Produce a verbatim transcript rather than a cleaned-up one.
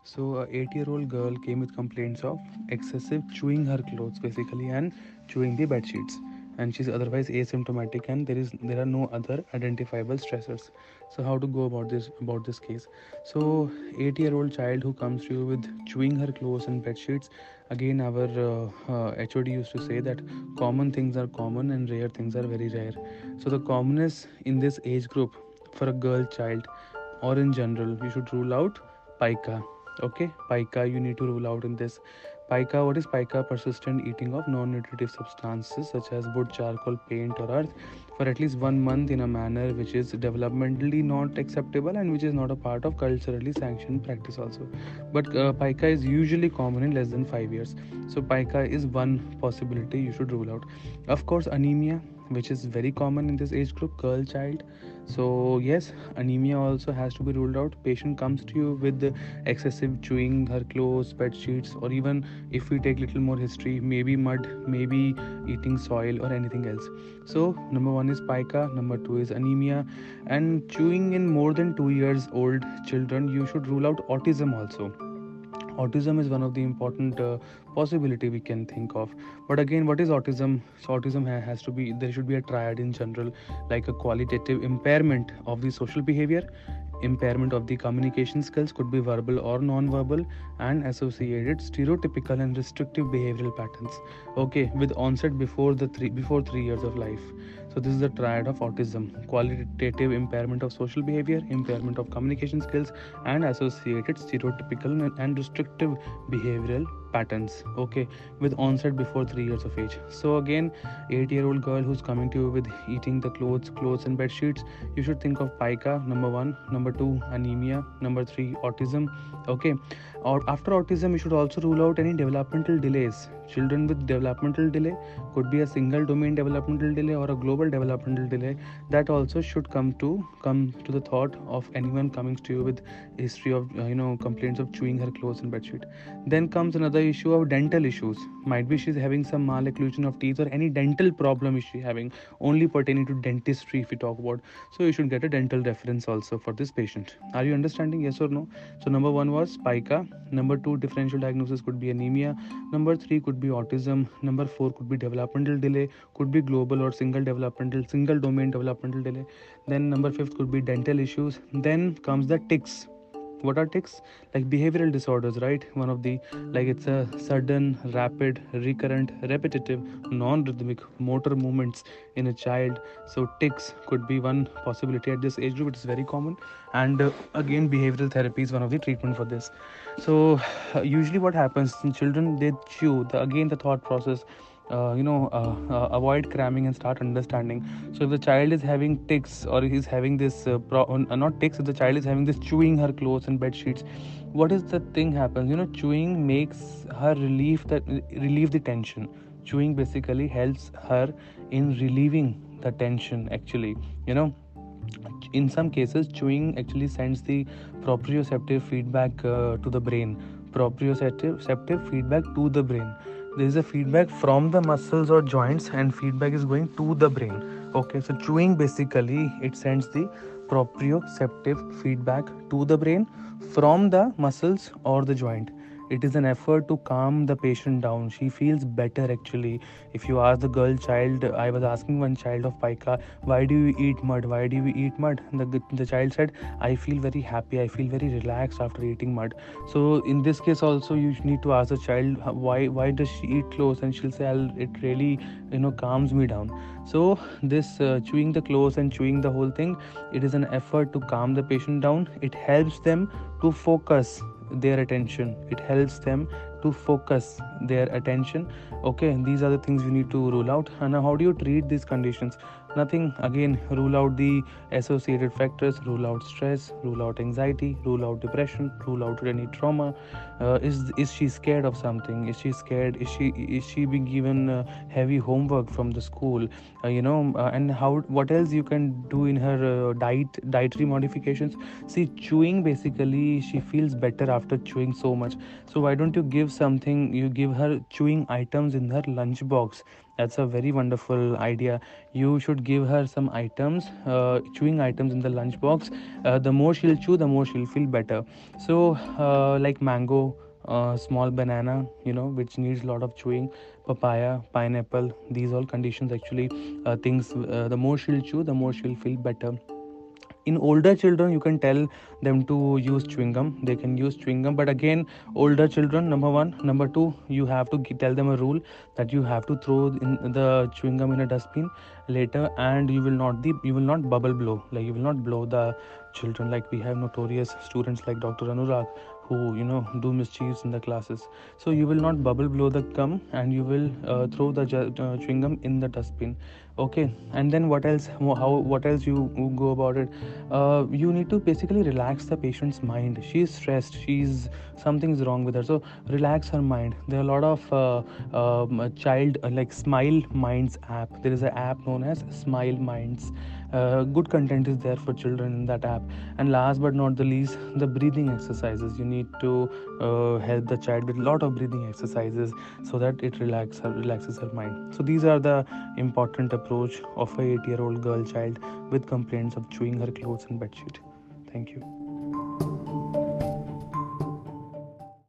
So, a eight-year-old girl came with complaints of excessive chewing her clothes, basically, and chewing the bed sheets. And she's otherwise asymptomatic, and there is there are no other identifiable stressors. So, how to go about this about this case? So, eight-year-old child who comes to you with chewing her clothes and bed sheets. Again, our uh, uh, H O D used to say that common things are common and rare things are very rare. So, the commonness in this age group for a girl child, or in general, you should rule out pica. Okay, pica you need to rule out in this. Pica, what is pica? Persistent eating of non-nutritive substances such as wood, charcoal, paint, or earth for at least one month in a manner which is developmentally not acceptable and which is not a part of culturally sanctioned practice also. But uh, pica is usually common in less than five years. So pica is one possibility you should rule out. Of course, anemia, which is very common in this age group, girl child. So yes, anemia also has to be ruled out. Patient comes to you with the excessive chewing her clothes, bed sheets, or even if we take little more history, maybe mud, maybe eating soil or anything else. So number one is pica, number two is anemia, and chewing in more than two years old children. You should rule out autism also. Autism is one of the important uh, possibility we can think of. But again, what is autism? So autism ha- has to be, there should be a triad in general, like a qualitative impairment of the social behavior, impairment of the communication skills, could be verbal or non-verbal, and associated stereotypical and restrictive behavioral patterns, okay, with onset before the three before three years of life. So this is the triad of autism: qualitative impairment of social behavior, impairment of communication skills, and associated stereotypical and restrictive behavioral patterns, okay, with onset before three years of age. So again, eight year old girl who's coming to you with eating the clothes clothes and bed sheets, you should think of pica, number one. Number two, anemia. Number three, autism, okay. Or after autism, you should also rule out any developmental delays. Children with developmental delay could be a single domain developmental delay or a global developmental delay. That also should come to come to the thought of anyone coming to you with history of uh, you know complaints of chewing her clothes and bedsheet. Then comes another issue of dental issues. Might be she's having some malocclusion of teeth or any dental problem is she having, only pertaining to dentistry if we talk about. So you should get a dental reference also for this patient. Are you understanding? Yes or no? So number one was pica. Number two, differential diagnosis could be anemia. Number three could be autism. Number four could be developmental delay, could be global or single developmental, single domain developmental delay. Then number fifth could be dental issues. Then comes the tics. What are tics? Like behavioral disorders, right? One of the, like it's a sudden, rapid, recurrent, repetitive, non-rhythmic motor movements in a child. So tics could be one possibility at this age group. It is very common. And uh, again, behavioral therapy is one of the treatment for this. So uh, usually what happens in children, they chew the, again the thought process, uh, you know uh, uh, avoid cramming and start understanding. So if the child is having tics, or he's having this uh, pro- uh, not tics, if the child is having this chewing her clothes and bed sheets, what is the thing happens? You know chewing makes her relieve that relieve the tension. Chewing basically helps her in relieving the tension, actually. you know in some cases, chewing actually sends the proprioceptive feedback uh, to the brain. Proprioceptive feedback to the brain. There is a feedback from the muscles or joints, and feedback is going to the brain. Okay, so chewing basically it sends the proprioceptive feedback to the brain from the muscles or the joint. It is an effort to calm the patient down. She feels better, actually. If you ask the girl child, I was asking one child of pica, why do you eat mud, why do you eat mud? The, the child said, I feel very happy, I feel very relaxed after eating mud. So in this case also, you need to ask the child, why why does she eat clothes, and she'll say, I'll, it really you know calms me down. So this uh, chewing the clothes and chewing the whole thing, it is an effort to calm the patient down. It helps them to focus their attention. It helps them to focus their attention. Okay, these are the things you need to rule out. And now, how do you treat these conditions? Nothing. Again, rule out the associated factors, rule out stress, rule out anxiety, rule out depression, rule out any trauma. Uh, is is she scared of something? Is she scared? Is she is she being given uh, heavy homework from the school? Uh, you know, uh, and how, what else you can do in her uh, diet dietary modifications? See, chewing basically, she feels better after chewing so much. So why don't you give something? You give her chewing items in her lunch box, That's a very wonderful idea. You should give her some items, uh, chewing items in the lunchbox. Uh, the more she'll chew, the more she'll feel better. So, uh, like mango, uh, small banana, you know, which needs a lot of chewing, papaya, pineapple. These all conditions actually, uh, things. Uh, the more she'll chew, the more she'll feel better. In older children, you can tell them to use chewing gum. They can use chewing gum, but again, older children, number one. Number two, you have to tell them a rule that you have to throw in the chewing gum in a dustbin later, and you will not the you will not bubble blow, like you will not blow the children. Like we have notorious students like Dr. Anurag, who you know do mischiefs in the classes. So you will not bubble blow the gum, and you will uh, throw the uh, chewing gum in the dustbin. Okay. And then what else? How what else you go about it? Uh, you need to basically relax the patient's mind. She is stressed, she's something's wrong with her, so relax her mind. There are a lot of uh, um, child uh, like Smile Minds app. There is an app known as Smile Minds. Uh, good content is there for children in that app. And last but not the least, the breathing exercises. You need to uh, help the child with a lot of breathing exercises so that it relax her, relaxes her mind. So these are the important approach of a eight year old girl child with complaints of chewing her clothes and bedsheet. Thank you.